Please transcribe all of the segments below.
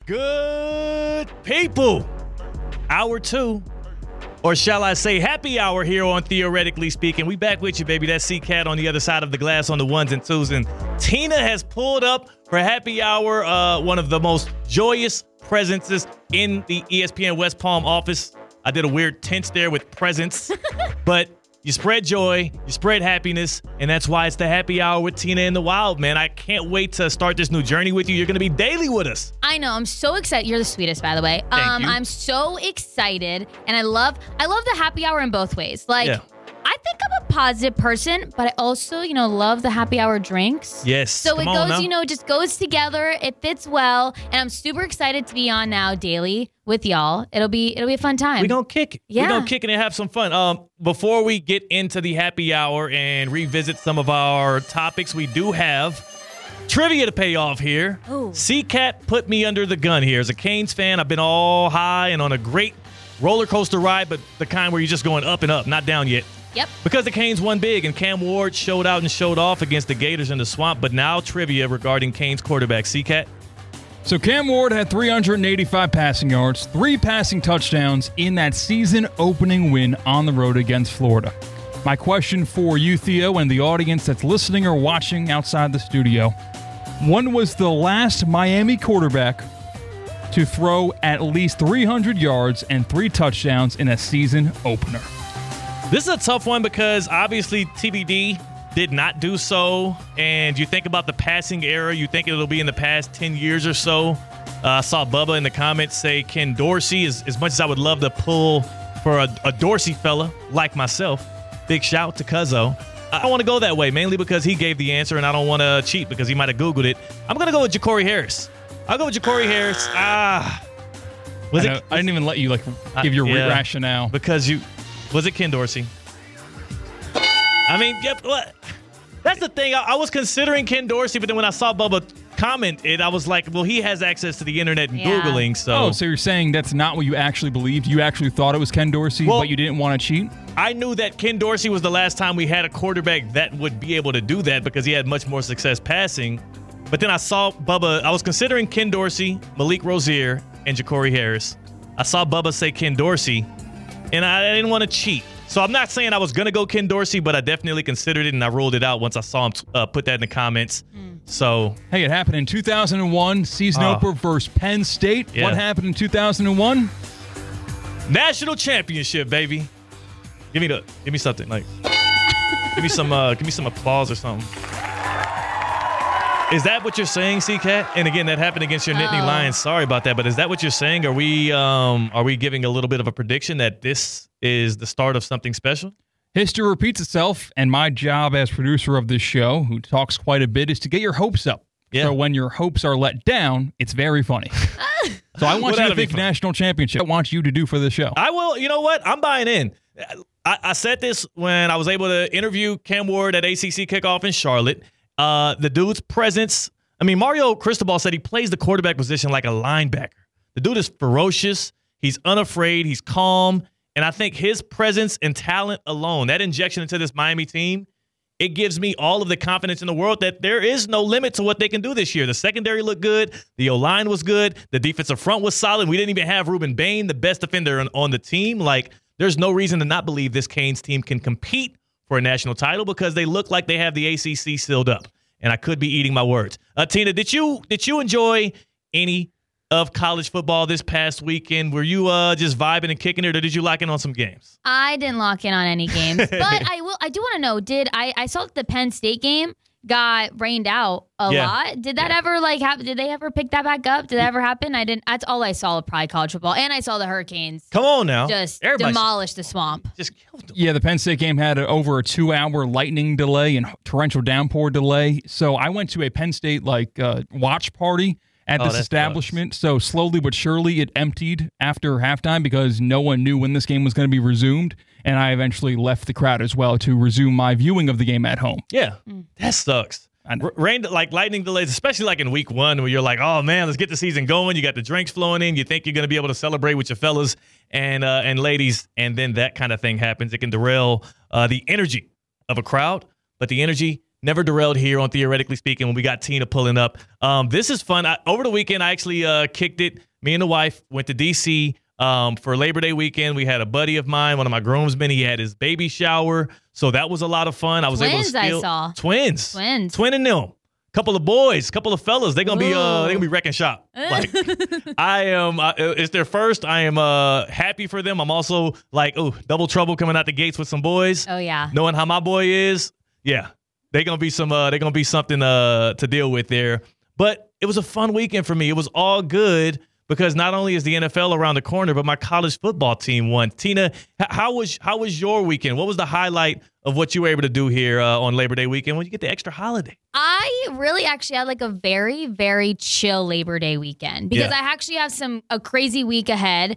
Good people. Hour 2, or shall I say happy hour here on Theoretically Speaking. We back with you, baby. That's C-Cat on the other side of the glass on the ones and twos. And Tina has pulled up for happy hour, one of the most joyous presences in the ESPN West Palm office. I did a weird tense there with presents, but you spread joy, you spread happiness, and that's why it's the happy hour with Tina in the Wild, man. I can't wait to start this new journey with you. You're going to be daily with us. I know. I'm so excited. You're the sweetest, by the way. Thank you. I'm so excited, and I love the happy hour in both ways. I think I'm a positive person, but I also, love the happy hour drinks. Yes. So it goes, just goes together. It fits well, and I'm super excited to be on now daily with y'all. It'll be a fun time. We're going to kick it. Yeah. We're going to kick it and have some fun. Before we get into the happy hour and revisit some of our topics, we do have trivia to pay off here. Ooh. C-Cat put me under the gun here. As a Canes fan, I've been all high and on a great roller coaster ride, but the kind where you're just going up and up, not down yet. Yep. Because the Canes won big and Cam Ward showed out and showed off against the Gators in the Swamp. But now trivia regarding Canes quarterback C-Cat. So Cam Ward had 385 passing yards, 3 passing touchdowns in that season-opening win on the road against Florida. My question for you, Theo, and the audience that's listening or watching outside the studio, when was the last Miami quarterback to throw at least 300 yards and 3 touchdowns in a season opener? This is a tough one because obviously TBD did not do so. And you think about the passing era, you think it'll be in the past 10 years or so. I saw Bubba in the comments say Ken Dorsey. As much as I would love to pull for a Dorsey fella like myself, big shout to Cuzzo. I don't want to go that way, mainly because he gave the answer and I don't want to cheat because he might have Googled it. I'm going to go with Ja'Cory Harris. I'll go with Ja'Cory Harris. I didn't even let you give your rationale. Because was it Ken Dorsey? I mean, yep. That's the thing. I was considering Ken Dorsey, but then when I saw Bubba comment it, I was like, well, he has access to the internet and Googling. So you're saying that's not what you actually believed? You actually thought it was Ken Dorsey, but you didn't want to cheat? I knew that Ken Dorsey was the last time we had a quarterback that would be able to do that because he had much more success passing. But then I saw Bubba. I was considering Ken Dorsey, Malik Rozier, and Ja'Cory Harris. I saw Bubba say Ken Dorsey, and I didn't want to cheat. So I'm not saying I was going to go Ken Dorsey, but I definitely considered it, and I ruled it out once I saw him put that in the comments. So, hey, it happened in 2001, season opener versus Penn State. Yeah. What happened in 2001? National championship, baby. Give me something give me some applause or something. Is that what you're saying, C-Cat? And again, that happened against your Nittany Lions. Sorry about that, but is that what you're saying? Are we giving a little bit of a prediction that this is the start of something special? History repeats itself, and my job as producer of this show, who talks quite a bit, is to get your hopes up. Yeah. So when your hopes are let down, it's very funny. So I want you to think national championship. I want you to do for the show. I will. You know what? I'm buying in. I said this when I was able to interview Cam Ward at ACC Kickoff in Charlotte. The dude's presence. I mean, Mario Cristobal said he plays the quarterback position like a linebacker. The dude is ferocious. He's unafraid. He's calm. And I think his presence and talent alone, that injection into this Miami team, it gives me all of the confidence in the world that there is no limit to what they can do this year. The secondary looked good. The O-line was good. The defensive front was solid. We didn't even have Ruben Bain, the best defender on the team. There's no reason to not believe this Canes team can compete for a national title because they look like they have the ACC sealed up. And I could be eating my words. Tina, did you enjoy any of college football this past weekend? Were you just vibing and kicking it, or did you lock in on some games? I didn't lock in on any games, but I do want to know, I saw that the Penn State game got rained out a lot. Did that ever happen? Did they ever pick that back up? Did that ever happen? I didn't. That's all I saw of probably college football, and I saw the Hurricanes. Come on now, just demolish the Swamp. Just killed them. Yeah, the Penn State game had over a 2-hour lightning delay and torrential downpour delay. So I went to a Penn State watch party at this establishment. So slowly but surely it emptied after halftime because no one knew when this game was going to be resumed. And I eventually left the crowd as well to resume my viewing of the game at home. Yeah, that sucks. Rain, lightning delays, especially in week one where you're like, oh, man, let's get the season going. You got the drinks flowing in. You think you're going to be able to celebrate with your fellas and ladies, and then that kind of thing happens. It can derail the energy of a crowd, but the energy never derailed here on Theoretically Speaking when we got Tina pulling up. This is fun. Over the weekend, I actually kicked it. Me and the wife went to D.C. For Labor Day weekend. We had a buddy of mine, one of my groomsmen. He had his baby shower. So that was a lot of fun. I was able to steal. I saw. Twins. Twin and them. Couple of boys, couple of fellas. They're gonna be wrecking shop. Like I am. It's their first. I am happy for them. I'm also like, double trouble coming out the gates with some boys. Oh yeah. Knowing how my boy is, yeah, they're gonna be some. They're gonna be something to deal with there. But it was a fun weekend for me. It was all good because not only is the NFL around the corner, but my college football team won. Tina, how was your weekend? What was the highlight of what you were able to do here on Labor Day weekend when you get the extra holiday? I really actually had like a very, very chill Labor Day weekend because I actually have a crazy week ahead.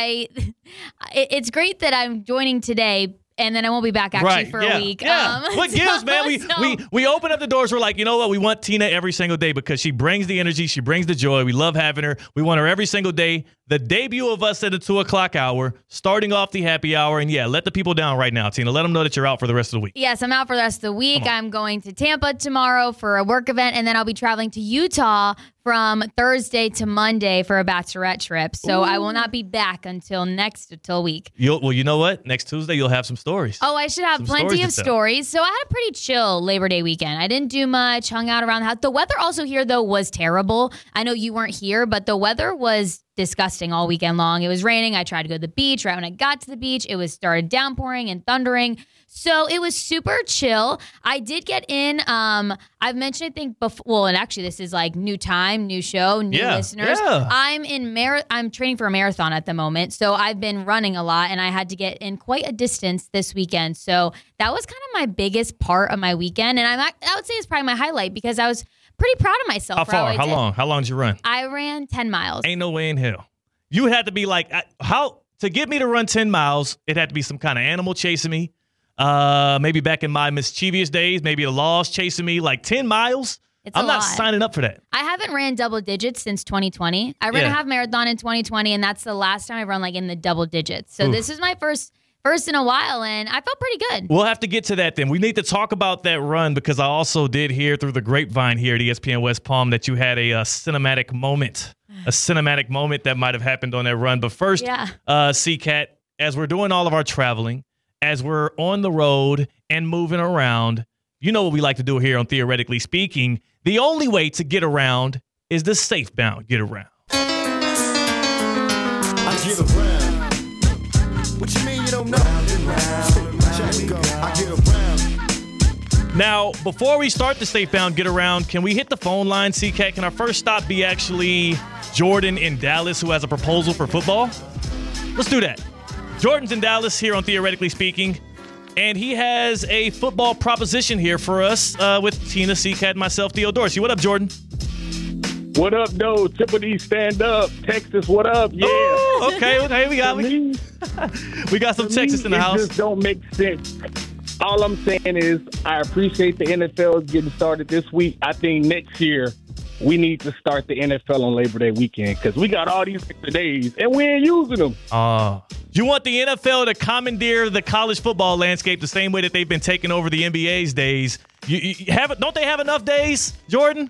It's great that I'm joining today. And then I won't be back actually for a week. Yeah. What gives, man? We open up the doors. We're like, you know what? We want Tina every single day because she brings the energy. She brings the joy. We love having her. We want her every single day. The debut of us at the 2 o'clock hour, starting off the happy hour. And let the people down right now, Tina. Let them know that you're out for the rest of the week. Yes, I'm out for the rest of the week. I'm going to Tampa tomorrow for a work event. And then I'll be traveling to Utah from Thursday to Monday for a bachelorette trip. So I will not be back until week. Well, you know what? Next Tuesday, you'll have some stories. Oh, I should have plenty of stories. So I had a pretty chill Labor Day weekend. I didn't do much, hung out around the house. The weather also here, though, was terrible. I know you weren't here, but the weather was disgusting all weekend long. It was raining. I tried to go to the beach. Right when I got to the beach, it started downpouring and thundering. So it was super chill. I did get in. I've mentioned, I think, before. Well, and actually, this is like new time, new show, new listeners. Yeah. I'm training for a marathon at the moment, so I've been running a lot, and I had to get in quite a distance this weekend. So that was kind of my biggest part of my weekend, and I would say it's probably my highlight because I was pretty proud of myself. How far? How long? How long did you run? I ran 10 miles. Ain't no way in hell. You had to be like, to get me to run 10 miles, it had to be some kind of animal chasing me. Maybe back in my mischievous days, maybe a loss chasing me, like 10 miles. I'm not signing up for that. I haven't ran double digits since 2020. I ran a half marathon in 2020, and that's the last time I run like in the double digits. So this is my first in a while, and I felt pretty good. We'll have to get to that then. We need to talk about that run because I also did hear through the grapevine here at ESPN West Palm that you had a cinematic moment. A cinematic moment that might have happened on that run. But first, C-Cat, as we're doing all of our traveling, as we're on the road and moving around, you know what we like to do here on Theoretically Speaking. The only way to get around is the safe-bound get around. I get around. What you mean you don't know? I get around. Now, before we start the safe-bound get around, can we hit the phone line, C-Cat? Can our first stop be actually Jordan in Dallas, who has a proposal for football? Let's do that. Jordan's in Dallas here on Theoretically Speaking, and he has a football proposition here for us with Tina, C-Cat, and myself, Theo Dorsey. What up, Jordan? What up, though? Tiffany, stand up. Texas, what up? Yeah. Ooh, okay, we got some Texas in the house. It just don't make sense. All I'm saying is I appreciate the NFL getting started this week. I think next year we need to start the NFL on Labor Day weekend because we got all these extra days and we ain't using them. You want the NFL to commandeer the college football landscape the same way that they've been taking over the NBA's days. Don't they have enough days, Jordan?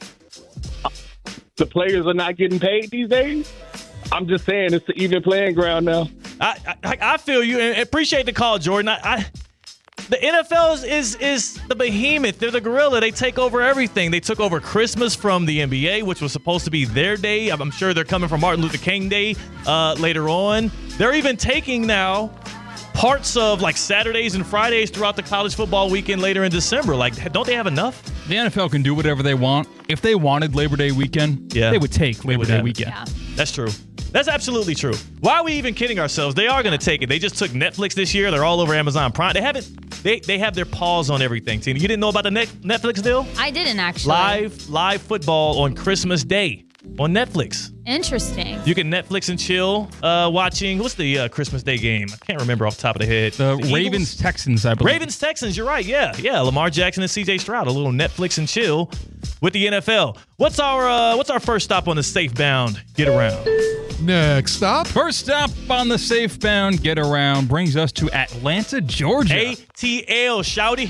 The players are not getting paid these days. I'm just saying it's an even playing ground now. I feel you and appreciate the call, Jordan. The NFL is the behemoth. They're the gorilla. They take over everything. They took over Christmas from the NBA, which was supposed to be their day. I'm sure they're coming from Martin Luther King Day later on. They're even taking now parts of like Saturdays and Fridays throughout the college football weekend later in December. Like, don't they have enough? The NFL can do whatever they want. If they wanted Labor Day weekend, they would take Labor Day weekend. Yeah. That's true. That's absolutely true. Why are we even kidding ourselves? They are going to take it. They just took Netflix this year. They're all over Amazon Prime. They have their paws on everything, Tina. You didn't know about the Netflix deal? I didn't actually. Live football on Christmas Day on Netflix. Interesting. You can Netflix and chill watching. What's the Christmas Day game? I can't remember off the top of the head. The Ravens-Texans, I believe. Ravens-Texans, you're right. Yeah. Lamar Jackson and C.J. Stroud. A little Netflix and chill with the NFL. What's our first stop on the safe-bound get around? Next stop. First stop on the safe-bound get around brings us to Atlanta, Georgia. ATL, shouty.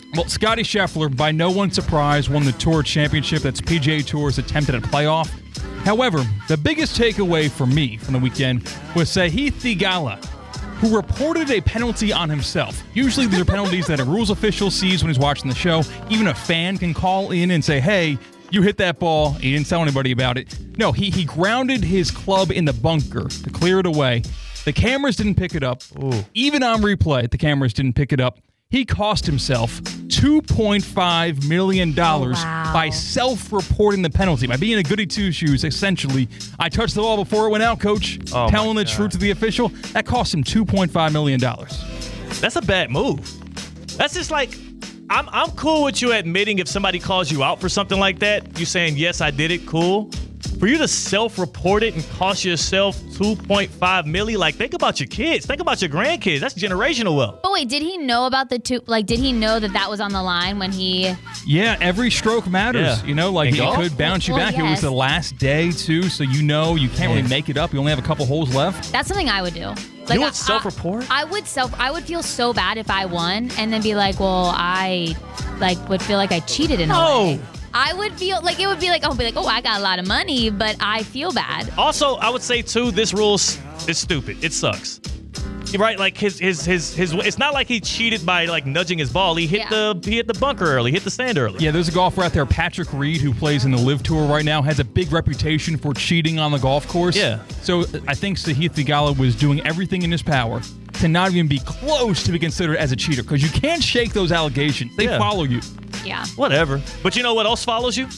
Well, Scottie Scheffler, by no one's surprise, won the Tour Championship. That's PGA Tour's attempt at a playoff. However, the biggest takeaway for me from the weekend was Sahith Theegala, who reported a penalty on himself. Usually these are penalties that a rules official sees when he's watching the show. Even a fan can call in and say, hey, you hit that ball. He didn't tell anybody about it. No, he grounded his club in the bunker to clear it away. The cameras didn't pick it up. Ooh. Even on replay, the cameras didn't pick it up. He cost himself $2.5 million wow. by self-reporting the penalty, by being a goody two-shoes, essentially. I touched the ball before it went out, coach. Oh, telling the truth to the official. That cost him $2.5 million. That's a bad move. That's just like, I'm cool with you admitting if somebody calls you out for something like that. You saying, yes, I did it, cool. For you to self-report it and cost yourself $2.5 million, like, think about your kids. Think about your grandkids. That's generational wealth. But wait, did he know about the two? Like, did he know that was on the line when he? Yeah, every stroke matters. Yeah. You know, like, In golf? it could bounce you Well, back. It was yes. the last day, too, so you can't really make it up. You only have a couple holes left. That's something I would do. You would self-report? I would feel so bad if I won and then be like, well, I would feel like I cheated in a way. I would feel like it would be like, oh, I got a lot of money, but I feel bad. Also, I would say, too, this rule is stupid. It sucks. Right? Like, his it's not like he cheated by, like, nudging his ball. He hit the bunker early, hit the sand early. Yeah, there's a golfer out there, Patrick Reed, who plays in the LIV Tour right now, has a big reputation for cheating on the golf course. Yeah. So I think Sahith Theegala was doing everything in his power to not even be close to be considered as a cheater, because you can't shake those allegations. They follow you. Yeah. Whatever. But you know what else follows you?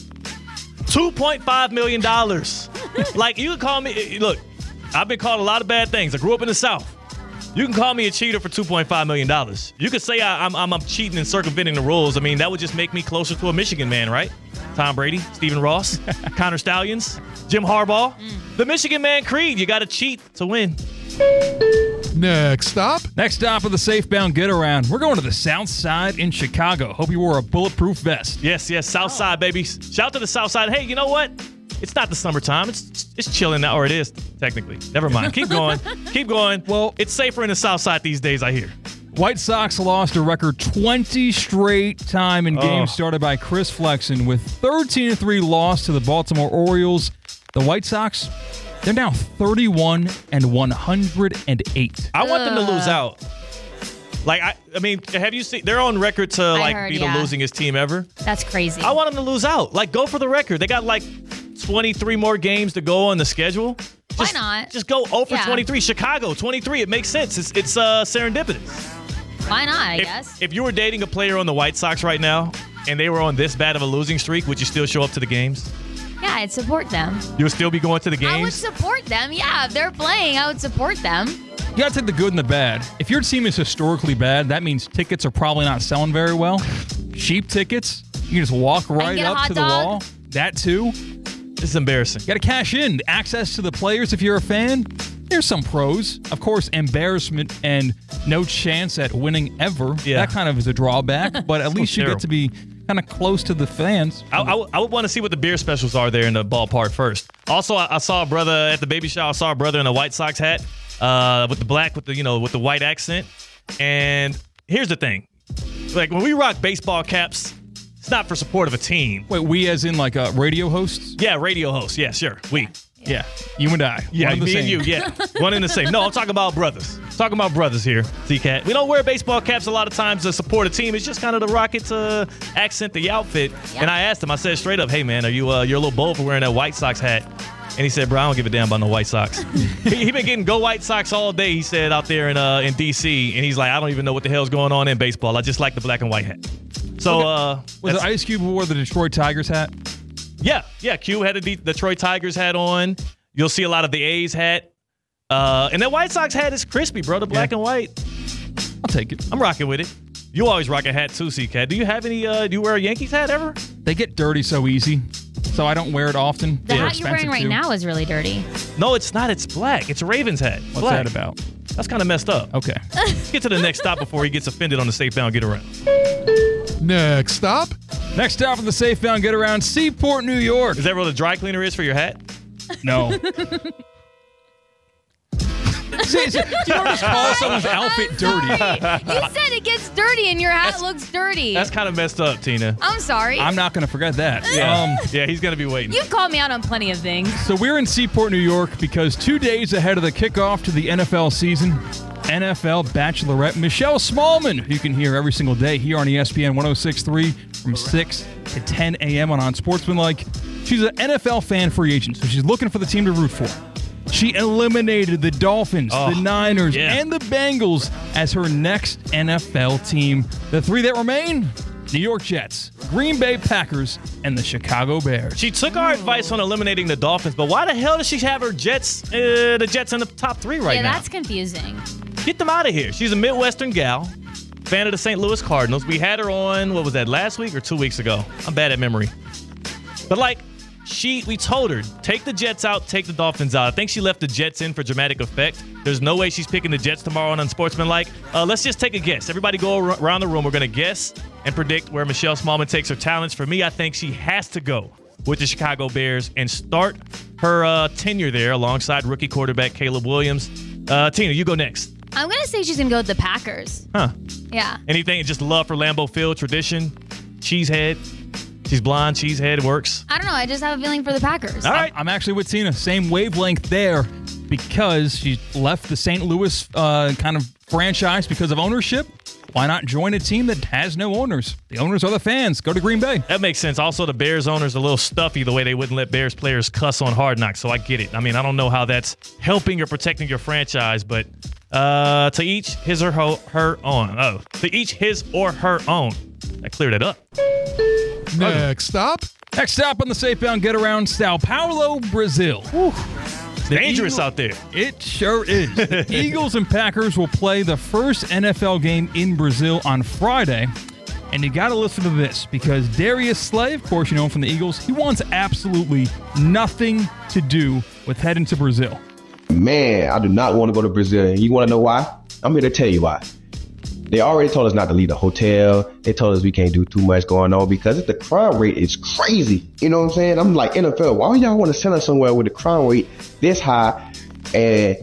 $2.5 million. Like, you can call me, look, I've been called a lot of bad things. I grew up in the South. You can call me a cheater for $2.5 million. You could say I'm cheating and circumventing the rules. I mean, that would just make me closer to a Michigan man, right? Tom Brady, Stephen Ross, Connor Stallions, Jim Harbaugh. The Michigan man creed, you got to cheat to win. Next stop. Next stop of the Safebound Get Around. We're going to the South Side in Chicago. Hope you wore a bulletproof vest. Yes, South Side, baby. Shout out to the South Side. Hey, you know what? It's not the summertime. It's chilling now, or it is technically. Never mind. Keep going. Keep going. Well, it's safer in the South Side these days, I hear. White Sox lost a record 20 straight time in games started by Chris Flexen with 13-3 loss to the Baltimore Orioles. The White Sox, they're now 31-108. I want them to lose out. Like, I mean, have you seen? They're on record to be the losingest team ever. That's crazy. I want them to lose out. Like, go for the record. They got like 23 more games to go on the schedule. Why not? Just go 0 for 23. Chicago, 23. It makes sense. It's serendipitous. Why not, I guess? If you were dating a player on the White Sox right now and they were on this bad of a losing streak, would you still show up to the games? Yeah, I'd support them. You would still be going to the games? I would support them. Yeah, if they're playing, I would support them. You got to take the good and the bad. If your team is historically bad, that means tickets are probably not selling very well. Cheap tickets, you can just walk right up to the wall. That too. This is embarrassing. You got to cash in. Access to the players if you're a fan. There's some pros. Of course, embarrassment and no chance at winning ever. Yeah. That kind of is a drawback, but at least you get to be kind of close to the fans. I would want to see what the beer specials are there in the ballpark first. Also, I saw a brother at the baby shower. I saw a brother in a White Sox hat with the black, with the white accent. And here's the thing. Like, when we rock baseball caps, it's not for support of a team. Wait, we as in like radio hosts? Yeah, radio hosts. Yeah, sure. We. Yeah, you and I. Yeah, me and you. Yeah, one and the same. No, I'm talking about brothers. Talking about brothers here, T-Cat. We don't wear baseball caps a lot of times to support a team. It's just kind of the Rockets accent the outfit. Yep. And I asked him, I said straight up, hey, man, you're a little bold for wearing that White Sox hat. And he said, bro, I don't give a damn about no White Sox. he been getting go White Sox all day, he said, out there in D.C. And he's like, I don't even know what the hell's going on in baseball. I just like the black and white hat. So, was it Ice Cube who wore the Detroit Tigers hat? Yeah. Cube had a Detroit Tigers hat on. You'll see a lot of the A's hat. And that White Sox hat is crispy, bro. The black and white. I'll take it. I'm rocking with it. You always rock a hat too, C-Cat. Do you have any, do you wear a Yankees hat ever? They get dirty so easy, so I don't wear it often. The hat you're wearing right now is really dirty. No, it's not. It's black. It's a Ravens hat. What's black. that about? That's kind of messed up. Okay. Let's get to the next stop before he gets offended on the Safebound Get Around. Next stop. Next stop on the Safebound Get Around, Seaport, New York. Is that where the dry cleaner is for your hat? No. You don't just call someone's outfit dirty. You said it gets dirty and your hat looks dirty. That's kind of messed up, Tina. I'm sorry. I'm not going to forget that. Yeah, he's going to be waiting. You've called me out on plenty of things. So we're in Seaport, New York, because 2 days ahead of the kickoff to the NFL season, NFL Bachelorette Michelle Smallman, who you can hear every single day here on ESPN 106.3 from 6 to 10 a.m. on Unsportsmanlike. She's an NFL fan free agent, so she's looking for the team to root for. She eliminated the Dolphins, the Niners, and the Bengals as her next NFL team. The three that remain, New York Jets, Green Bay Packers, and the Chicago Bears. She took our advice on eliminating the Dolphins, but why the hell does she have her the Jets in the top 3 right now? Yeah, that's confusing. Get them out of here. She's a Midwestern gal, fan of the St. Louis Cardinals. We had her on, what was that, last week or 2 weeks ago? I'm bad at memory. But we told her, take the Jets out, take the Dolphins out. I think she left the Jets in for dramatic effect. There's no way she's picking the Jets tomorrow on Unsportsmanlike. Let's just take a guess. Everybody go around the room. We're going to guess and predict where Michelle Smallman takes her talents. For me, I think she has to go with the Chicago Bears and start her tenure there alongside rookie quarterback Caleb Williams. Tina, you go next. I'm going to say she's going to go with the Packers. Huh. Yeah. Anything, just love for Lambeau Field, tradition, cheesehead. She's blonde, cheesehead, works. I don't know. I just have a feeling for the Packers. All right. I'm actually with Tina. Same wavelength there because she left the St. Louis kind of franchise because of ownership. Why not join a team that has no owners? The owners are the fans. Go to Green Bay. That makes sense. Also, the Bears owners are a little stuffy the way they wouldn't let Bears players cuss on Hard Knocks, so I get it. I mean, I don't know how that's helping or protecting your franchise, but to each his or her own. Oh, to each his or her own. I cleared it up. Next stop. Next stop on the Safebound Get Around, Sao Paulo, Brazil. It's dangerous out there. It sure is. The Eagles and Packers will play the first NFL game in Brazil on Friday. And you got to listen to this because Darius Slay, of course, you know him from the Eagles, he wants absolutely nothing to do with heading to Brazil. Man, I do not want to go to Brazil. And you want to know why? I'm here to tell you why. They already told us not to leave the hotel. They told us we can't do too much going on because the crime rate is crazy. You know what I'm saying? I'm like, NFL, why y'all want to send us somewhere with the crime rate this high? And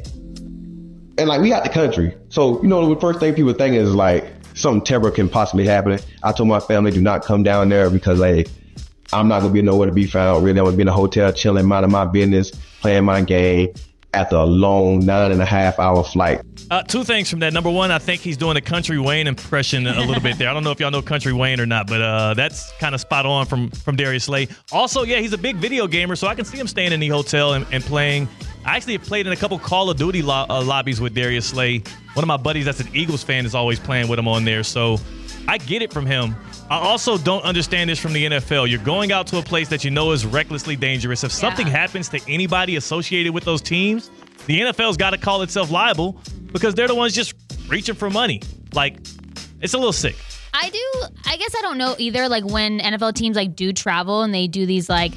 like, we out the country. So, you know, the first thing people think is like something terrible can possibly happen. I told my family, do not come down there because, like, I'm not going to be nowhere to be found. Really, I'm going to be in a hotel chilling, minding my business, playing my game after a long 9.5-hour flight. 2 things from that. Number one, I think he's doing a Country Wayne impression a little bit there. I don't know if y'all know Country Wayne or not, but that's kind of spot on from Darius Slay. Also, yeah, he's a big video gamer, so I can see him staying in the hotel and playing. I actually have played in a couple Call of Duty lobbies with Darius Slay. One of my buddies that's an Eagles fan is always playing with him on there, so I get it from him. I also don't understand this from the NFL. You're going out to a place that you know is recklessly dangerous. If something happens to anybody associated with those teams, the NFL's got to call itself liable because they're the ones just reaching for money. Like, it's a little sick. I guess I don't know either, like, when NFL teams, like, do travel and they do these, like,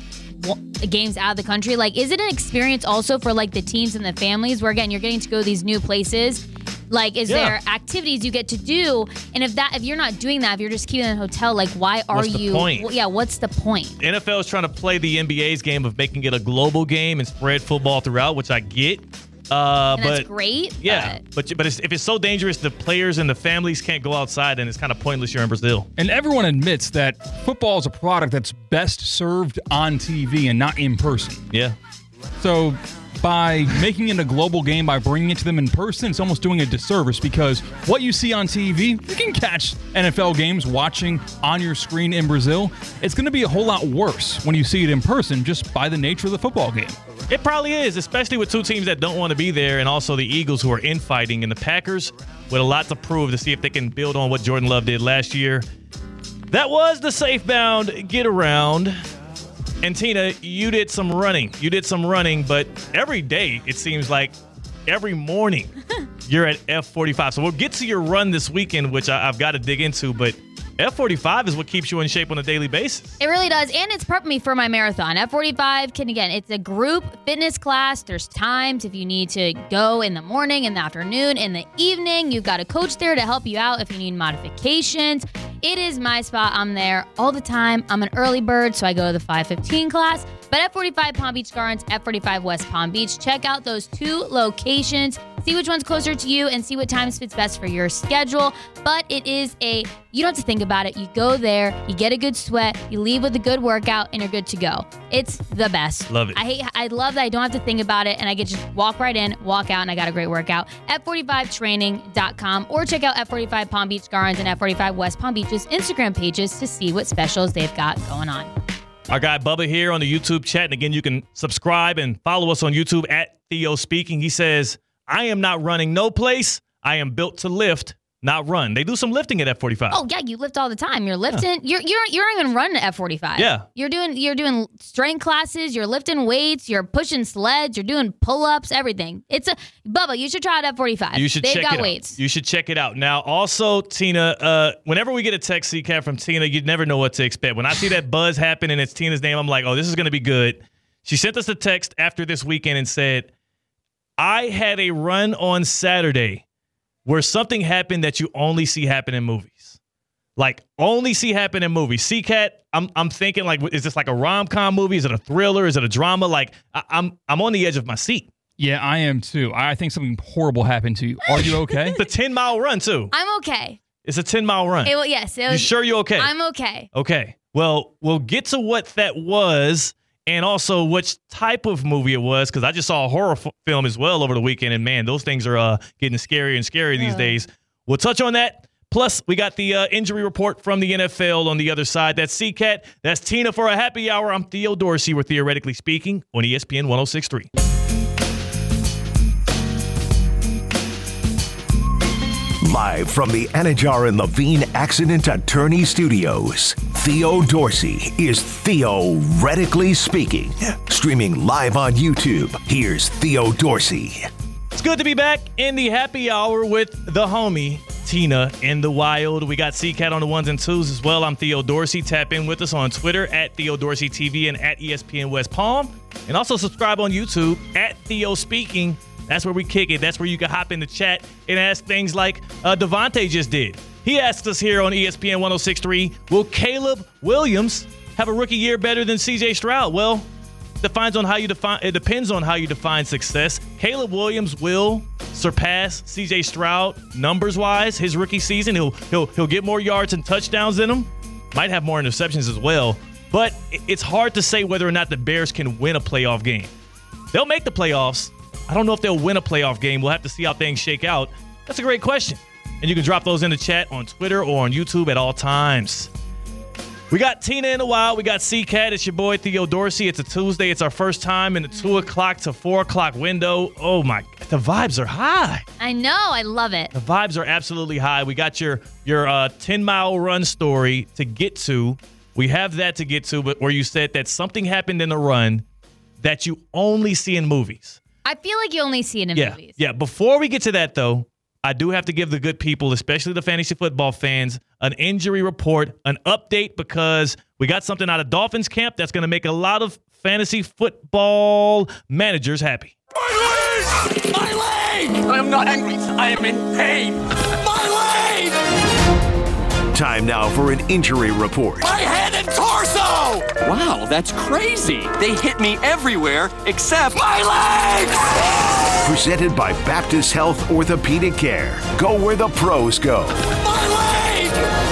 games out of the country, like, is it an experience also for, like, the teams and the families where, again, you're getting to go to these new places? Like, is there activities you get to do? And if you're not doing that, if you're just keeping in a hotel, like, why are what's you? The point? Yeah, what's the point? NFL is trying to play the NBA's game of making it a global game and spread football throughout, which I get. And but that's great. Yeah, but if it's so dangerous, the players and the families can't go outside, then it's kind of pointless. You're in Brazil. And everyone admits that football is a product that's best served on TV and not in person. Yeah. So by making it a global game, by bringing it to them in person, it's almost doing a disservice because what you see on TV, you can catch NFL games watching on your screen in Brazil. It's going to be a whole lot worse when you see it in person just by the nature of the football game. It probably is, especially with 2 teams that don't want to be there and also the Eagles who are infighting and the Packers with a lot to prove to see if they can build on what Jordan Love did last year. That was the Safebound Get Around. And Tina, you did some running. But every day, it seems like every morning, you're at F45. So we'll get to your run this weekend, which I've got to dig into, but F45 is what keeps you in shape on a daily basis. It really does, and it's prepping me for my marathon. F45 it's a group fitness class. There's times if you need to go in the morning, in the afternoon, in the evening. You've got a coach there to help you out if you need modifications. It is my spot. I'm there all the time. I'm an early bird, so I go to the 5:15 class. But F45 Palm Beach Gardens, F45 West Palm Beach. Check out those 2 locations. see which one's closer to you, and see what times fits best for your schedule. But it is you don't have to think about it. You go there, you get a good sweat, you leave with a good workout, and you're good to go. It's the best. Love it. I love that I don't have to think about it, and I get to just walk right in, walk out, and I got a great workout. F45training.com, or check out F45 Palm Beach Gardens and F45 West Palm Beach's Instagram pages to see what specials they've got going on. Our guy Bubba here on the YouTube chat. And again, you can subscribe and follow us on YouTube at Theo Speaking. He says, I am not running no place. I am built to lift, not run. They do some lifting at F45. Oh yeah, you lift all the time. You're lifting. Yeah. You're not even running at F45. Yeah. You're doing strength classes. You're lifting weights. You're pushing sleds. You're doing pull-ups. Everything. Bubba. You should try it at F45. You should They've check got it out. weights. You should check it out. Now, also, Tina, whenever we get a text CCAT from Tina, you never know what to expect. When I see that buzz happen and it's Tina's name, I'm like, oh, this is going to be good. She sent us a text after this weekend and said, I had a run on Saturday where something happened that you only see happen in movies. Like, only see happen in movies. CCAT, I'm thinking, like, is this like a rom-com movie? Is it a thriller? Is it a drama? Like, I'm on the edge of my seat. Yeah, I am too. I think something horrible happened to you. Are you okay? It's a 10-mile run, too. I'm okay. It's a 10-mile run. Yes. You sure you're okay? I'm okay. Okay. Well, we'll get to what that was and also which type of movie it was, because I just saw a horror film as well over the weekend, and man, those things are getting scarier and scarier these days. We'll touch on that. Plus, we got the injury report from the NFL on the other side. That's CCAT. That's Tina for a happy hour. I'm Theo Dorsey. We're Theoretically Speaking on ESPN 106.3. Live from the Anajar and Levine Accident Attorney Studios, Theo Dorsey is Theoretically Speaking. Streaming live on YouTube, here's Theo Dorsey. It's good to be back in the happy hour with the homie, Tina in the wild. We got CCAT on the ones and twos as well. I'm Theo Dorsey. Tap in with us on Twitter at Theo Dorsey TV and at ESPN West Palm. And also subscribe on YouTube at Theo Speaking. That's where we kick it. That's where you can hop in the chat and ask things like Devontae just did. He asked us here on ESPN 106.3, will Caleb Williams have a rookie year better than C.J. Stroud? Well, it depends on how you define success. Caleb Williams will surpass C.J. Stroud numbers-wise his rookie season. He'll get more yards and touchdowns than him. Might have more interceptions as well. But it's hard to say whether or not the Bears can win a playoff game. They'll make the playoffs. I don't know if they'll win a playoff game. We'll have to see how things shake out. That's a great question. And you can drop those in the chat on Twitter or on YouTube at all times. We got Tina in the wild. We got CCAT. It's your boy, Theo Dorsey. It's a Tuesday. It's our first time in the 2 o'clock to 4 o'clock window. Oh, my. The vibes are high. I know. I love it. The vibes are absolutely high. We got your 10-mile run story to get to. We have that to get to, but where you said that something happened in the run that you only see in movies. I feel like you only see it in movies. Yeah. Before we get to that, though, I do have to give the good people, especially the fantasy football fans, an injury report, an update, because we got something out of Dolphins camp that's going to make a lot of fantasy football managers happy. My leg! My leg! I am not angry. I am in pain. My leg! Time now for an injury report. My head and torso! Wow, that's crazy. They hit me everywhere except my legs! Presented by Baptist Health Orthopedic Care. Go where the pros go. My leg!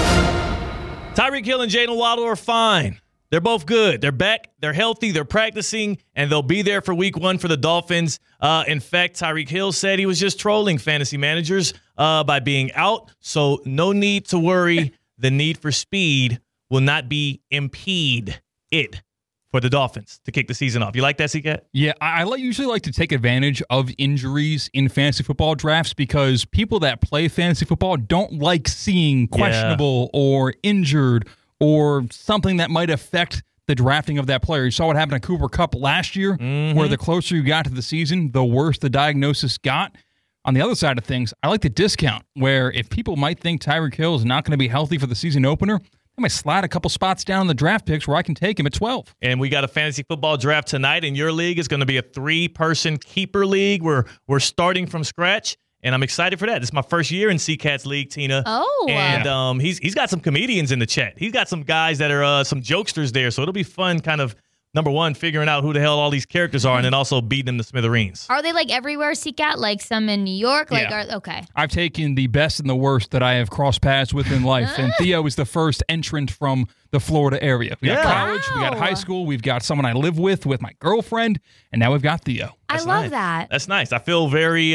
Tyreek Hill and Jalen Waddle are fine. They're both good. They're back. They're healthy. They're practicing, and they'll be there for week 1 for the Dolphins. In fact, Tyreek Hill said he was just trolling fantasy managers by being out, so no need to worry. The need for speed will not be impede it for the Dolphins to kick the season off. You like that, CCAT? Yeah, I usually like to take advantage of injuries in fantasy football drafts because people that play fantasy football don't like seeing questionable or injured or something that might affect the drafting of that player. You saw what happened to Cooper Kupp last year, where the closer you got to the season, the worse the diagnosis got. On the other side of things, I like the discount, where if people might think Tyreek Hill is not going to be healthy for the season opener, I might slide a couple spots down in the draft picks where I can take him at 12. And we got a fantasy football draft tonight in your league. It's going to be a 3-person keeper league. We're starting from scratch, and I'm excited for that. This is my first year in CCAT's league, Tina. Oh. And he's got some comedians in the chat. He's got some guys that are some jokesters there, so it'll be fun kind of number one, figuring out who the hell all these characters are, and then also beating them to smithereens. Are they like everywhere, CCAT? Like some in New York? Like, Yeah. okay. I've taken the best and the worst that I have crossed paths with in life, and Theo is the first entrant from the Florida area. We got Yeah. college, we got high school, we've got someone I live with my girlfriend, and now we've got Theo. I love that. That's nice. I feel very,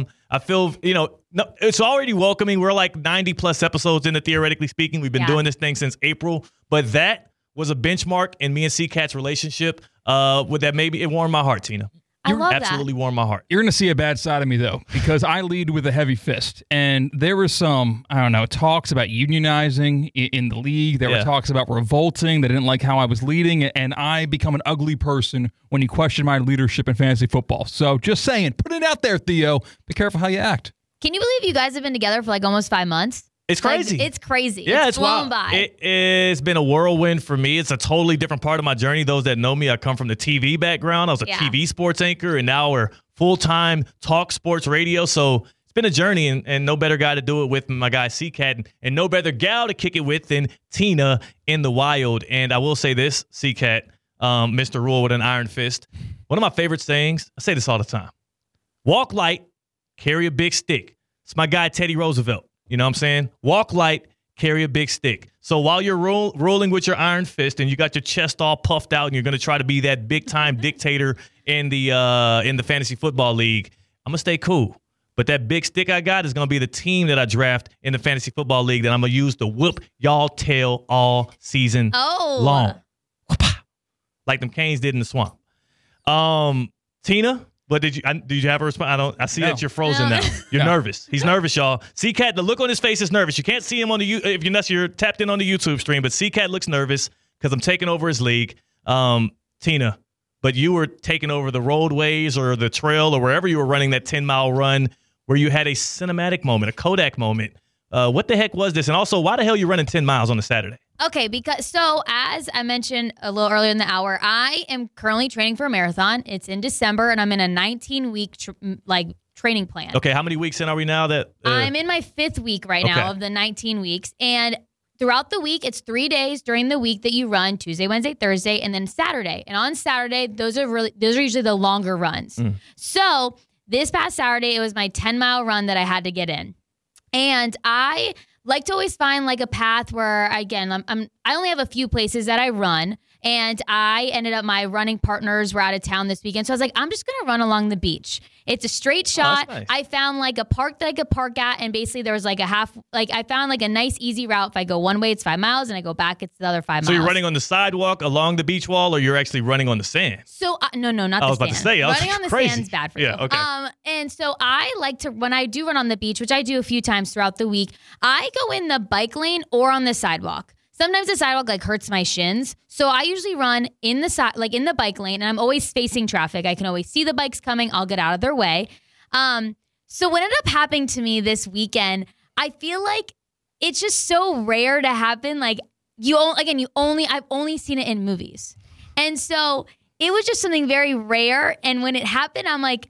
it's already welcoming. We're like 90 plus episodes into Theoretically Speaking. We've been doing this thing since April, but that was a benchmark in me and C-Cat's relationship. With that, maybe it warmed my heart, Tina. I love that. Absolutely warmed my heart. You're going to see a bad side of me, though, because I lead with a heavy fist. And there were some, talks about unionizing in the league. There were talks about revolting. They didn't like how I was leading. And I become an ugly person when you question my leadership in fantasy football. So just saying, put it out there, Theo. Be careful how you act. Can you believe you guys have been together for like almost 5 months? It's crazy. Like, it's crazy. Yeah, it's blown wild. by. It's been a whirlwind for me. It's a totally different part of my journey. Those that know me, I come from the TV background. I was a TV sports anchor, and now we're full-time talk sports radio. So it's been a journey, and no better guy to do it with than my guy C-Cat, and no better gal to kick it with than Tina in the wild. And I will say this, C-Cat, Mr. Rule with an iron fist. One of my favorite sayings, I say this all the time, walk light, carry a big stick. It's my guy Teddy Roosevelt. You know what I'm saying? Walk light, carry a big stick. So while you're rolling with your iron fist and you got your chest all puffed out and you're going to try to be that big-time dictator in the fantasy football league, I'm going to stay cool. But that big stick I got is going to be the team that I draft in the fantasy football league that I'm going to use to whoop y'all tail all season long. Like them Canes did in the swamp. Tina? But did you have a response? I see that you're frozen now. You're nervous. He's nervous, y'all. C-Cat, the look on his face is nervous. You can't see him on if you're tapped in on the YouTube stream, but C-Cat looks nervous because I'm taking over his league. Tina, but you were taking over the roadways or the trail or wherever you were running that 10-mile run where you had a cinematic moment, a Kodak moment. What the heck was this? And also, why the hell are you running 10 miles on a Saturday? Okay, so as I mentioned a little earlier in the hour, I am currently training for a marathon. It's in December, and I'm in a 19-week training plan. Okay, how many weeks in are we now? I'm in my 5th week right now of the 19 weeks, and throughout the week, it's 3 days during the week that you run: Tuesday, Wednesday, Thursday, and then Saturday. And on Saturday, those are usually the longer runs. So this past Saturday, it was my 10-mile run that I had to get in, and I like to always find like a path where, again, I only have a few places that I run, and I ended up, my running partners were out of town this weekend, so I was like, I'm just going to run along the beach. It's a straight shot. Nice. I found like a park that I could park at, and basically there was like I found like a nice easy route. If I go one way, it's 5 miles, and I go back, it's the other 5 miles. So you're running on the sidewalk along the beach wall, or you're actually running on the sand? So no, not the sand. I was about to say, running on the crazy. sand's bad for you. Yeah, okay. And so I like to, when I do run on the beach, which I do a few times throughout the week, I go in the bike lane or on the sidewalk. Sometimes the sidewalk like hurts my shins, so I usually run in the in the bike lane, and I'm always facing traffic. I can always see the bikes coming. I'll get out of their way. So what ended up happening to me this weekend, I feel like it's just so rare to happen. Like I've only seen it in movies, and so it was just something very rare. And when it happened, I'm like,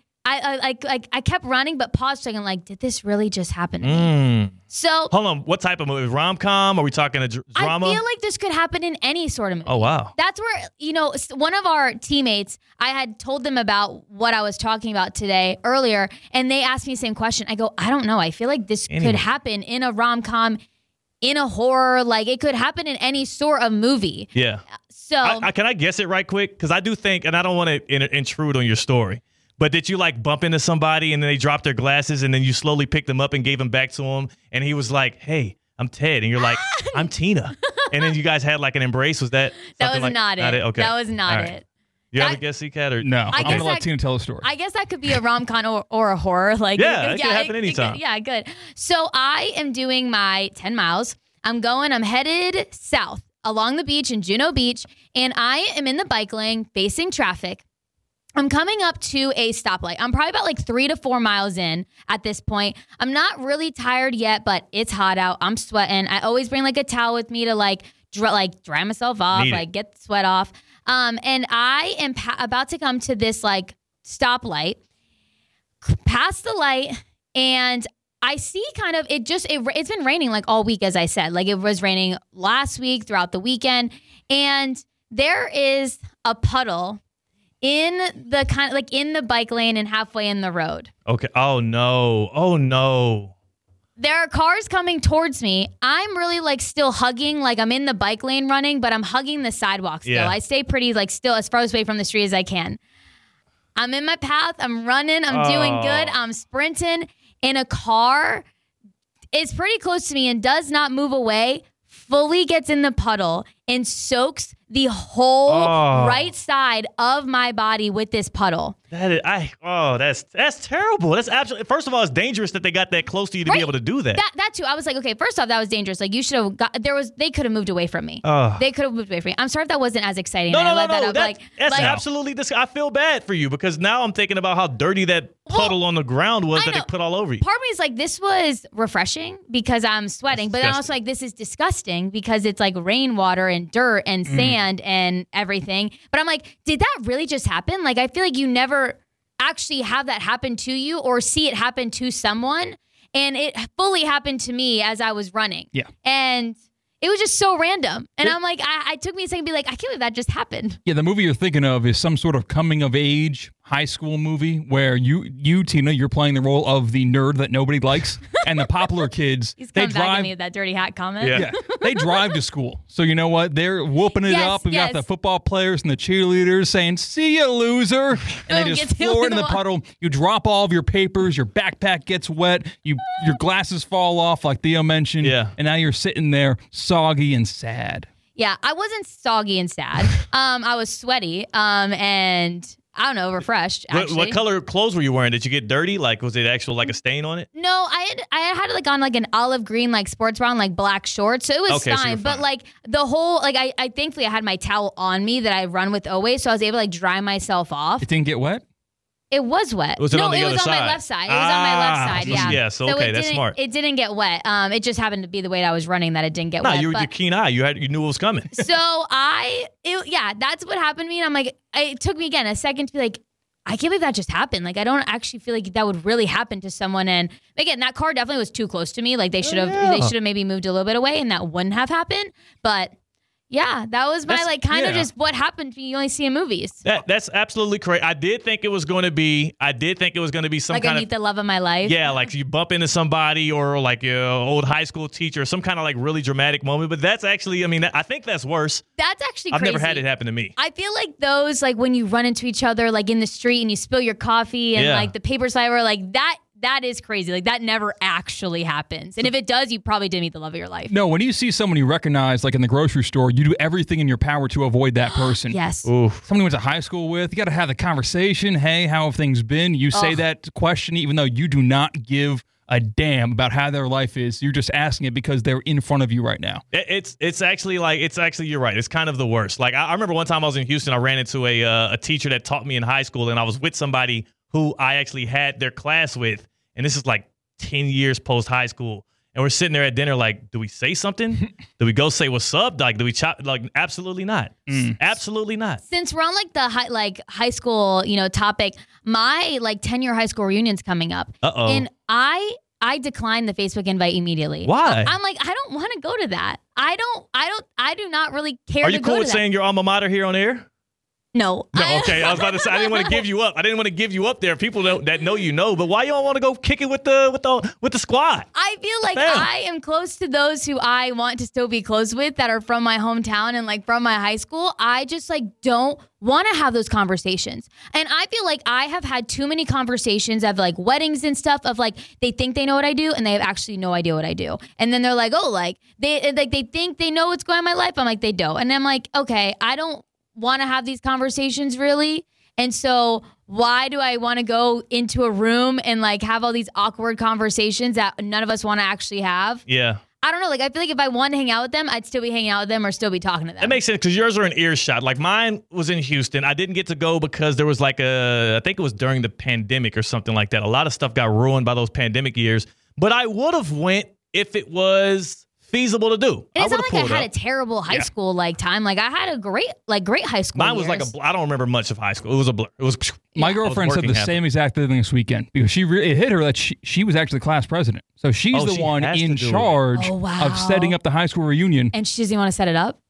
I kept running, but paused a second, like, did this really just happen to me? So hold on, what type of movie? Rom-com? Are we talking a drama? I feel like this could happen in any sort of movie. Oh, wow. That's where, one of our teammates, I had told them about what I was talking about today earlier, and they asked me the same question. I go, I don't know. I feel like this could happen in a rom-com, in a horror. Like, it could happen in any sort of movie. Yeah. So can I guess it right quick? Because I do think, and I don't want to intrude on your story, but did you like bump into somebody and then they dropped their glasses and then you slowly picked them up and gave them back to him and he was like, hey, I'm Ted. And you're like, I'm Tina. And then you guys had like an embrace. Was that That was not it. Okay. That was not it. You have a guess, C-Cat? Or? No. I'm going to let Tina tell the story. I guess that could be a rom-com or a horror. Like, yeah, it can happen anytime. Good. So I am doing my 10 miles. I'm headed south along the beach in Juno Beach, and I am in the bike lane facing traffic. I'm coming up to a stoplight. I'm probably about like 3 to 4 miles in at this point. I'm not really tired yet, but it's hot out. I'm sweating. I always bring like a towel with me to dry myself off, get the sweat off. And I am about to come to this like stoplight, past the light, and I see kind of it's been raining like all week, as I said. Like, it was raining last week throughout the weekend, and there is a puddle in the kind of like in the bike lane and halfway in the road. Okay. Oh no. There are cars coming towards me. I'm really like still hugging, like I'm in the bike lane running, but I'm hugging the sidewalk still. Yeah. I stay pretty like still as far away from the street as I can. I'm in my path. I'm running. I'm doing good. I'm sprinting. And a car is pretty close to me and does not move away, fully gets in the puddle and soaks the whole right side of my body with this puddle. That's terrible. That's absolutely. First of all, it's dangerous that they got that close to you to be able to do that. That too. I was like, okay, first off, that was dangerous. Like you should have got. They could have moved away from me. They could have moved away from me. I'm sorry if that wasn't as exciting. No. That's absolutely. I feel bad for you because now I'm thinking about how dirty that puddle on the ground was that they put all over you. Part of me is like, this was refreshing because I'm sweating, but I'm also like, this is disgusting because it's like rainwater and dirt and sand and everything. But I'm like, did that really just happen? Like, I feel like you never actually have that happen to you or see it happen to someone. And it fully happened to me as I was running. Yeah. And it was just so random. And I'm like, I took me a second to be like, I can't believe that just happened. Yeah, the movie you're thinking of is some sort of coming of age high school movie where you Tina, you're playing the role of the nerd that nobody likes, and the popular kids. He's coming back at me with that dirty hat comment. Yeah. They drive to school. So you know what? They're whooping it up. We've got the football players and the cheerleaders saying, "See ya, loser." And they just floor it in the puddle. You drop all of your papers. Your backpack gets wet. Your glasses fall off like Theo mentioned. Yeah. And now you're sitting there soggy and sad. Yeah, I wasn't soggy and sad. I was sweaty and I don't know, refreshed. Actually. What color clothes were you wearing? Did you get dirty? Like, was it actual like a stain on it? No, I had like on like an olive green like sports bra and like black shorts, so it was Okay, so fine. you're But fine. like the whole like I thankfully I had my towel on me that I run with always, so I was able to like dry myself off. It didn't get wet? It was wet. Was it no, on the it other was on side? my left side. It was on my left side. Yeah. Yeah. So okay, that's smart. It didn't get wet. It just happened to be the way I was running that it didn't get No, wet. you were your keen eye. You knew it was coming. So that's what happened to me. And I'm like, it took me again a second to be like, I can't believe that just happened. Like, I don't actually feel like that would really happen to someone. And again, that car definitely was too close to me. Like they should have maybe moved a little bit away and that wouldn't have happened. But yeah, that was my like kind of just what happened to you only see in movies. That's absolutely correct. I did think it was going to be some like kind I meet the love of my life. Yeah, like you bump into somebody or like your old high school teacher, some kind of like really dramatic moment. But that's actually, I mean, I think that's worse. That's actually I've crazy. never had it happen to me. I feel like those, like when you run into each other, like in the street and you spill your coffee and like the paper slider, like that is crazy. Like that never actually happens. And if it does, you probably did meet the love of your life. No, when you see someone you recognize, like in the grocery store, you do everything in your power to avoid that person. Yes. Oof. Someone you went to high school with, you got to have the conversation. Hey, how have things been? You say that question even though you do not give a damn about how their life is. You're just asking it because they're in front of you right now. It's actually you're right. It's kind of the worst. Like I remember one time I was in Houston, I ran into a teacher that taught me in high school, and I was with somebody who I actually had their class with, and this is like 10 years post high school. And we're sitting there at dinner like, do we say something? Do we go say what's up? Like, do we chop? Like, absolutely not. Absolutely not. Since we're on like the high school, topic, my like 10-year high school reunion's coming up. And I declined the Facebook invite immediately. Why? I'm like, I don't want to go to that. I do not really care. Are you cool with saying your alma mater here on air? No. No, okay. I was about to say I didn't want to give you up. I didn't want to give you up there. People that know you know, but why you don't want to go kick it with the squad? I feel like I am close to those who I want to still be close with that are from my hometown and like from my high school. I just like don't want to have those conversations. And I feel like I have had too many conversations of like weddings and stuff of like they think they know what I do and they have actually no idea what I do. And then they're like, oh, like they think they know what's going on in my life. I'm like, they don't. And I'm like, okay, I don't want to have these conversations really. And so why do I want to go into a room and like have all these awkward conversations that none of us want to actually have? Yeah. I don't know. Like, I feel like if I wanted to hang out with them, I'd still be hanging out with them or still be talking to them. That makes sense because yours are in earshot. Like mine was in Houston. I didn't get to go because there was like I think it was during the pandemic or something like that. A lot of stuff got ruined by those pandemic years. But I would have went if it was feasible to do. And it's not like I had a terrible high school like time. Like I had a great high school. Mine was years. I don't remember much of high school. It was a blur. It was. My girlfriend said the same exact thing this weekend because it hit her that she was actually the class president. So she's the one in charge of setting up the high school reunion. And she doesn't want to set it up?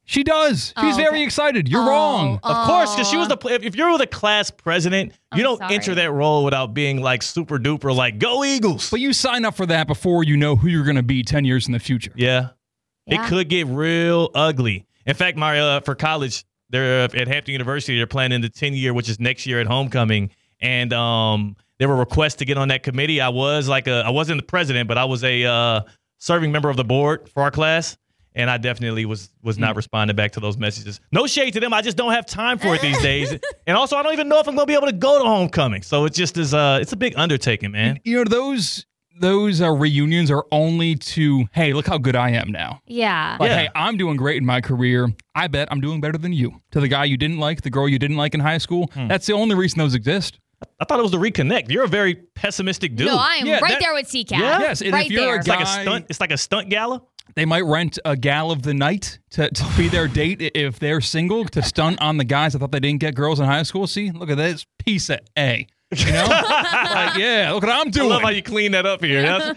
She does. She's very excited. You're wrong. Of course, because she was if you're the class president, you don't sorry. enter that role without being like super duper like go Eagles. But you sign up for that before you know who you're going to be 10 years in the future. Yeah. Yeah. It could get real ugly. In fact, Mario, for college, they're at Hampton University. They're planning the 10-year, which is next year at homecoming, and there were requests to get on that committee. I wasn't the president, but I was a serving member of the board for our class. And I definitely was not responding back to those messages. No shade to them. I just don't have time for it these days. And also, I don't even know if I'm going to be able to go to homecoming. So it just is it's a big undertaking, man. You know, those reunions are only to, hey, look how good I am now. Yeah. Like, hey, I'm doing great in my career. I bet I'm doing better than you. To the guy you didn't like, the girl you didn't like in high school. That's the only reason those exist. I thought it was to reconnect. You're a very pessimistic dude. No, I am there with CCAT. Yeah? Yes, and right if you're there. a It's like a guy- stunt. It's like a stunt gala. They might rent a gal of the night to be their date if they're single to stunt on the guys. I thought they didn't get girls in high school. See, look at this piece of A. You know? Like, yeah, look what I'm doing. I love how you clean that up here.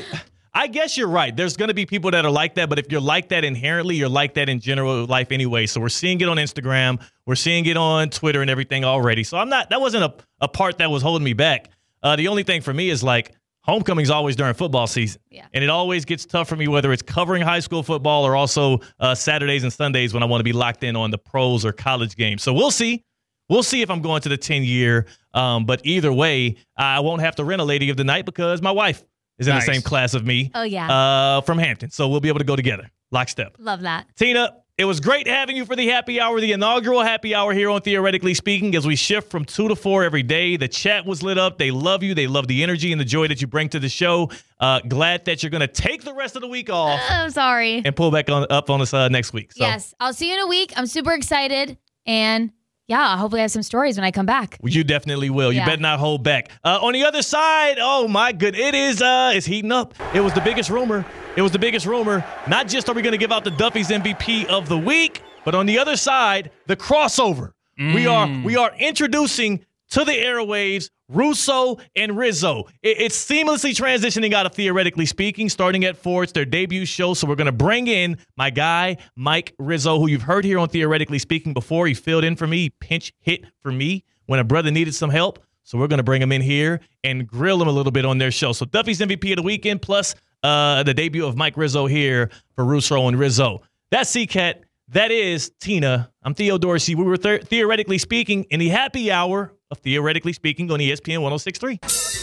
I guess you're right. There's going to be people that are like that, but if you're like that inherently, you're like that in general life anyway. So we're seeing it on Instagram. We're seeing it on Twitter and everything already. So that wasn't a part that was holding me back. The only thing for me is like, homecoming's always during football season. Yeah. And it always gets tough for me, whether it's covering high school football or also Saturdays and Sundays when I want to be locked in on the pros or college games. So we'll see. We'll see if I'm going to the 10-year. But either way, I won't have to rent a lady of the night because my wife is in the same class of me. Oh, yeah. From Hampton. So we'll be able to go together. Lockstep. Love that. Tina, it was great having you for the happy hour, the inaugural happy hour here on Theoretically Speaking, as we shift from 2 to 4 every day. The chat was lit up. They love you. They love the energy and the joy that you bring to the show. Glad that you're going to take the rest of the week off I'm sorry. and pull back up on us next week. So Yes. I'll see you in a week. I'm super excited. And yeah, hopefully I have some stories when I come back. you definitely will. You Yeah. better not hold back. On the other side, oh my good, it's heating up. It was the biggest rumor. Not just are we going to give out the Duffy's MVP of the week, but on the other side, the crossover. We are introducing to the airwaves Russo and Rizzo. It's seamlessly transitioning out of Theoretically Speaking, starting at 4. It's their debut show, so we're going to bring in my guy, Mike Rizzo, who you've heard here on Theoretically Speaking before. He filled in for me, pinch hit for me when a brother needed some help. So we're going to bring him in here and grill him a little bit on their show. So Duffy's MVP of the weekend, plus the debut of Mike Rizzo here for Russo and Rizzo. That's CCAT. That is Tina. I'm Theo Dorsey. We were Theoretically Speaking in the happy hour of Theoretically Speaking on ESPN 106.3.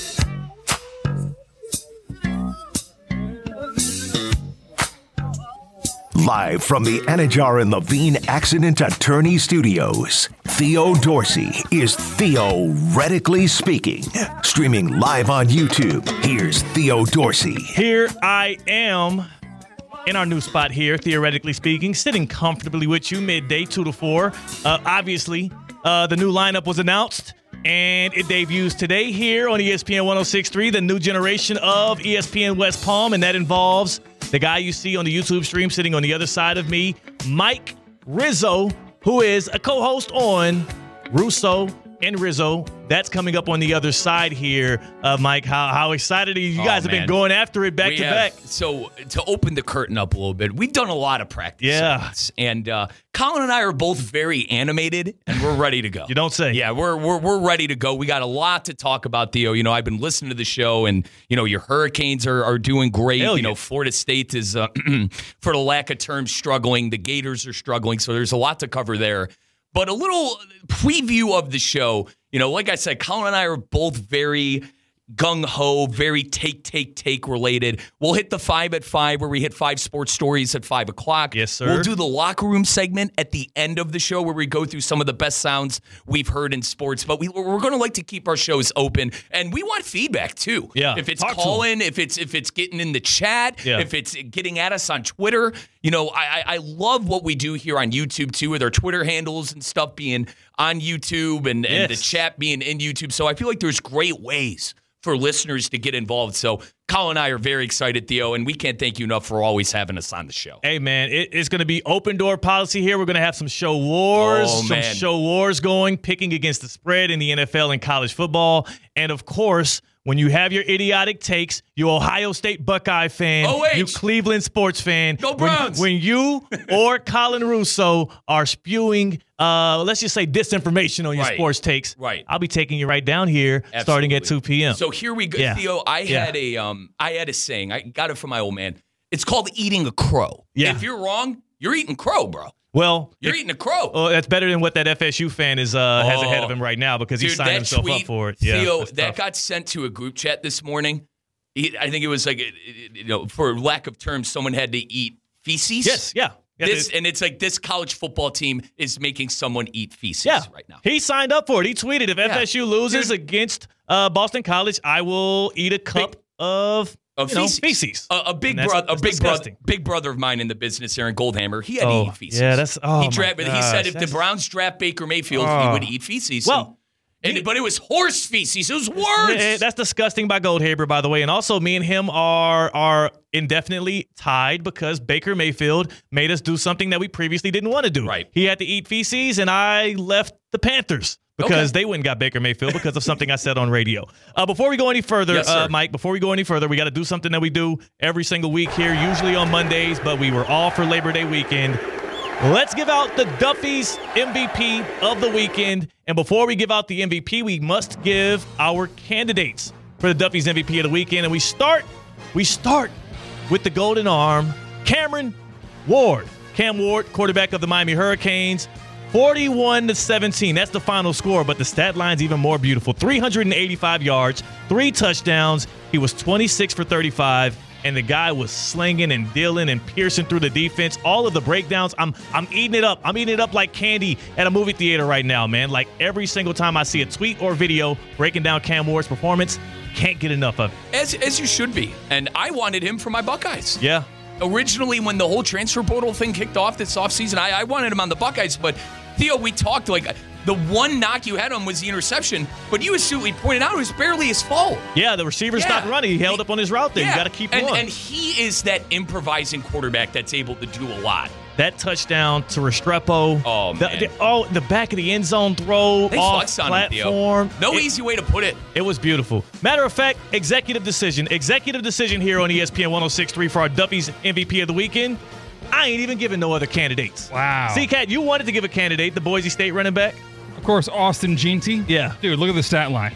Live from the Anajar and Levine Accident Attorney Studios, Theo Dorsey is Theoretically Speaking. Streaming live on YouTube, here's Theo Dorsey. Here I am in our new spot here, Theoretically Speaking, sitting comfortably with you midday, 2 to 4. Obviously, the new lineup was announced, and it debuts today here on ESPN 106.3, the new generation of ESPN West Palm, and that involves the guy you see on the YouTube stream sitting on the other side of me, Mike Rizzo, who is a co-host on Russo and Rizzo. That's coming up on the other side here. Mike, how excited are you? You guys have been going after it back to back. So to open the curtain up a little bit, we've done a lot of practice. Yeah. And Colin and I are both very animated, and we're ready to go. You don't say. Yeah, we're ready to go. We got a lot to talk about, Theo. You know, I've been listening to the show, and, you know, your Hurricanes are doing great. Hell you know, yeah. Florida State is, for the lack of terms, struggling. The Gators are struggling, so there's a lot to cover there. But a little preview of the show. You know, like I said, Colin and I are both very gung-ho, very take related. We'll hit the 5 at 5, where we hit 5 sports stories at 5 o'clock. Yes, sir. We'll do the locker room segment at the end of the show, where we go through some of the best sounds we've heard in sports. But we're going to like to keep our shows open, and we want feedback too. Yeah, if it's talk to calling, if it's getting in the chat, Yeah. if it's getting at us on Twitter. You know, I love what we do here on YouTube too, with our Twitter handles and stuff being on YouTube and the Yes. chat being in YouTube. So I feel like there's great ways for listeners to get involved. So Colin and I are very excited, Theo, and we can't thank you enough for always having us on the show. Hey, man, it's going to be open door policy here. We're going to have some show wars, going, picking against the spread in the NFL and college football. And, of course, when you have your idiotic takes, you Ohio State Buckeye fan, you Cleveland sports fan, Go Browns. When you or Colin Russo are spewing, let's just say disinformation on your sports takes, I'll be taking you right down here starting at 2 p.m. So here we go, Theo. I had a saying. I got it from my old man. It's called eating a crow. Yeah. If you're wrong, you're eating crow, bro. Well, you're eating a crow. Oh, that's better than what that FSU fan has ahead of him right now because he signed himself up for it. Theo, yeah, that got sent to a group chat this morning. I think it was like, for lack of terms, someone had to eat feces. Yes, yeah. And it's like this college football team is making someone eat feces right now. He signed up for it. He tweeted, if FSU loses against Boston College, I will eat a cup of feces. A big brother of mine in the business, Aaron Goldhammer, he had to eat feces. Yeah, that's he said if the Browns draft Baker Mayfield, he would eat feces. Well, but it was horse feces. It was worse. That's disgusting by Goldhaber, by the way. And also, me and him are indefinitely tied because Baker Mayfield made us do something that we previously didn't want to do. Right. He had to eat feces, and I left the Panthers because they went and got Baker Mayfield because of something I said on radio. Before we go any further, Mike, we got to do something that we do every single week here, usually on Mondays, but we were off for Labor Day weekend. Let's give out the Duffy's MVP of the weekend. And before we give out the MVP, we must give our candidates for the Duffy's MVP of the weekend. And we start with the Golden Arm, Cameron Ward. Cam Ward, quarterback of the Miami Hurricanes, 41-17. That's the final score, but the stat line's even more beautiful. 385 yards, 3 touchdowns. He was 26 for 35. And the guy was slinging and dealing and piercing through the defense. All of the breakdowns, I'm eating it up. I'm eating it up like candy at a movie theater right now, man. Like every single time I see a tweet or video breaking down Cam Ward's performance, can't get enough of it. As you should be. And I wanted him for my Buckeyes. Yeah. Originally, when the whole transfer portal thing kicked off this offseason, I wanted him on the Buckeyes. But, Theo, we talked like the one knock you had on was the interception, but you astutely pointed out it was barely his fault. Yeah, the receiver stopped running. He held up on his route there. You got to keep going. And he is that improvising quarterback that's able to do a lot. That touchdown to Restrepo. Oh, man. The back of the end zone throw off platform. No easy way to put it. It was beautiful. Matter of fact, executive decision here on ESPN 106.3 for our Duffy's MVP of the weekend. I ain't even giving no other candidates. Wow. C-Cat, you wanted to give a candidate, the Boise State running back? Of course, Austin Jeanty. Yeah. Dude, look at the stat line.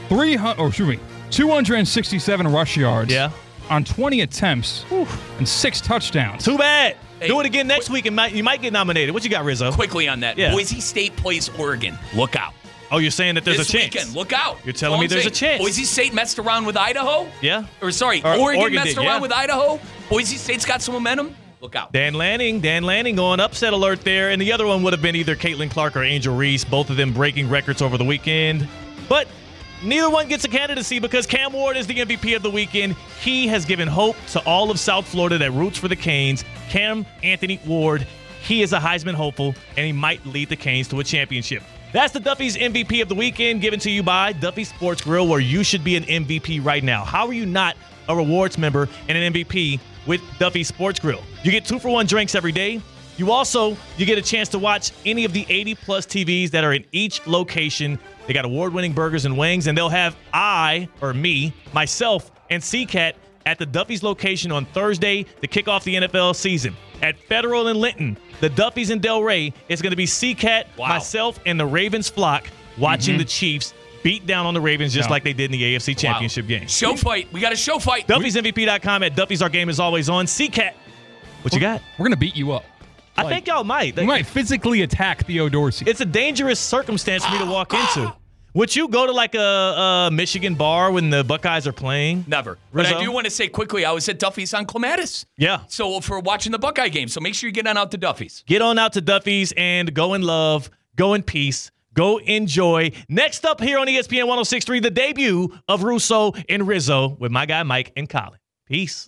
267 rush yards. Yeah. On 20 attempts and 6 touchdowns. Too bad. Do it again next week and you might get nominated. What you got, Rizzo? Quickly on that. Yeah. Boise State plays Oregon. Look out. Oh, you're saying that there's this a chance? Weekend, look out. You're telling me there's a chance. Boise State messed around with Idaho? Yeah. Oregon messed around with Idaho. Boise State's got some momentum. Look out. Dan Lanning going upset alert there. And the other one would have been either Caitlin Clark or Angel Reese, both of them breaking records over the weekend. But neither one gets a candidacy because Cam Ward is the MVP of the weekend. He has given hope to all of South Florida that roots for the Canes. Cam Anthony Ward, he is a Heisman hopeful, and he might lead the Canes to a championship. That's the Duffy's MVP of the weekend, given to you by Duffy Sports Grill, where you should be an MVP right now. How are you not a rewards member and an MVP with Duffy Sports Grill? You get 2-for-1 drinks every day. You get a chance to watch any of the 80-plus TVs that are in each location. They got award-winning burgers and wings, and they'll have myself, and C-Cat at the Duffy's location on Thursday to kick off the NFL season. At Federal and Linton, the Duffy's in Delray, it's going to be C-Cat, myself, and the Ravens flock watching the Chiefs beat down on the Ravens just like they did in the AFC Championship game. Show fight. We got a show fight. Duffy'sMVP.com. At Duffy's, our game is always on. C-Cat, what you got? We're going to beat you up. I think y'all might. We might physically attack Theo Dorsey. It's a dangerous circumstance for me to walk into. Would you go to like a Michigan bar when the Buckeyes are playing? Never. Rizzo? But I do want to say quickly, I was at Duffy's on Clematis. Yeah. So for watching the Buckeye game. So make sure you get on out to Duffy's. Get on out to Duffy's and go in love, go in peace, go enjoy. Next up here on ESPN 106.3, the debut of Russo and Rizzo with my guy Mike and Colin. Peace.